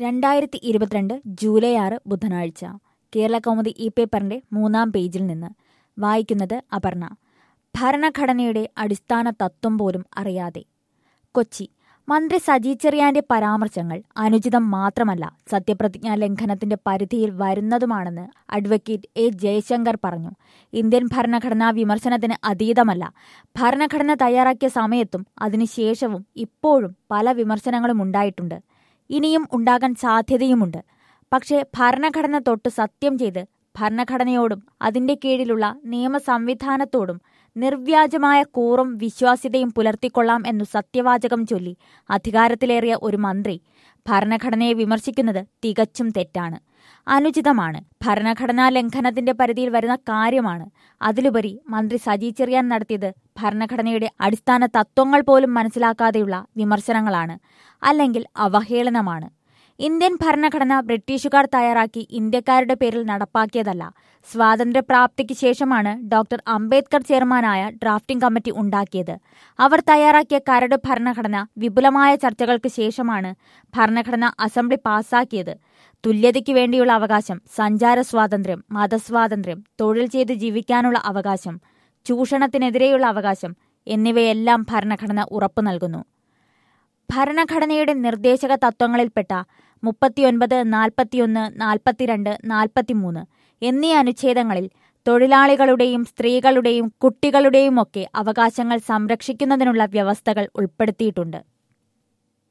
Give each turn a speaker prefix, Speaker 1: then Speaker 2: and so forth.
Speaker 1: 2022 July 6 ബുധനാഴ്ച കേരളകൗമുദി ഈ പേപ്പറിന്റെ 3-ാം പേജിൽ നിന്ന് വായിക്കുന്നത് അപർണ. ഭരണഘടനയുടെ അടിസ്ഥാന തത്വം പോലും അറിയാതെ. കൊച്ചി. മന്ത്രി സജി ചെറിയാന്റെ പരാമർശങ്ങൾ അനുചിതം മാത്രമല്ല, സത്യപ്രതിജ്ഞാ ലംഘനത്തിന്റെ പരിധിയിൽ വരുന്നതുമാണെന്ന് അഡ്വക്കേറ്റ് എ ജയശങ്കർ പറഞ്ഞു. ഇന്ത്യൻ ഭരണഘടനാ വിമർശനത്തിന് അതീതമല്ല. ഭരണഘടന തയ്യാറാക്കിയ സമയത്തും അതിനുശേഷവും ഇപ്പോഴും പല വിമർശനങ്ങളും ഉണ്ടായിട്ടുണ്ട്. ഇനിയും ഉണ്ടാകാൻ സാധ്യതയുമുണ്ട്. പക്ഷേ ഭരണഘടന തൊട്ട് സത്യം ചെയ്ത് ഭരണഘടനയോടും അതിന്റെ കീഴിലുള്ള നിയമ സംവിധാനത്തോടും നിർവ്യാജമായ കൂറും വിശ്വാസ്യതയും പുലർത്തിക്കൊള്ളാം എന്നു സത്യവാചകം ചൊല്ലി അധികാരത്തിലേറിയ ഒരു മന്ത്രി ഭരണഘടനയെ വിമർശിക്കുന്നത് തികച്ചും തെറ്റാണ്, അനുചിതമാണ്. ഭരണഘടനാ ലംഘനത്തിന്റെ പരിധിയിൽ വരുന്ന കാര്യമാണ്. അതിലുപരി മന്ത്രി സജി ചെറിയാൻ നടത്തിയത് ഭരണഘടനയുടെ അടിസ്ഥാന തത്വങ്ങൾ പോലും മനസ്സിലാക്കാതെയുള്ള വിമർശനങ്ങളാണ്, അല്ലെങ്കിൽ അവഹേളനമാണ്. ഇന്ത്യൻ ഭരണഘടന ബ്രിട്ടീഷുകാർ തയ്യാറാക്കി ഇന്ത്യക്കാരുടെ പേരിൽ നടപ്പാക്കിയതല്ല. സ്വാതന്ത്ര്യപ്രാപ്തിക്ക് ശേഷമാണ് ഡോക്ടർ അംബേദ്കർ ചെയർമാനായ ഡ്രാഫ്റ്റിംഗ് കമ്മിറ്റി ഉണ്ടാക്കിയത്. അവർ തയ്യാറാക്കിയ കരട് ഭരണഘടന വിപുലമായ ചർച്ചകൾക്ക് ശേഷമാണ് ഭരണഘടന അസംബ്ലി പാസാക്കിയത്. തുല്യതയ്ക്ക് വേണ്ടിയുള്ള അവകാശം, സഞ്ചാര സ്വാതന്ത്ര്യം, മതസ്വാതന്ത്ര്യം, തൊഴിൽ ചെയ്ത് ജീവിക്കാനുള്ള അവകാശം, ചൂഷണത്തിനെതിരെയുള്ള അവകാശം എന്നിവയെല്ലാം ഭരണഘടന ഉറപ്പു നൽകുന്നു. ഭരണഘടനയുടെ നിർദ്ദേശക തത്വങ്ങളിൽപ്പെട്ട 39, 41, 42, 43 എന്നീ അനുച്ഛേദങ്ങളിൽ തൊഴിലാളികളുടെയും സ്ത്രീകളുടെയും കുട്ടികളുടെയും ഒക്കെ അവകാശങ്ങൾ സംരക്ഷിക്കുന്നതിനുള്ള വ്യവസ്ഥകൾ ഉൾപ്പെടുത്തിയിട്ടുണ്ട്.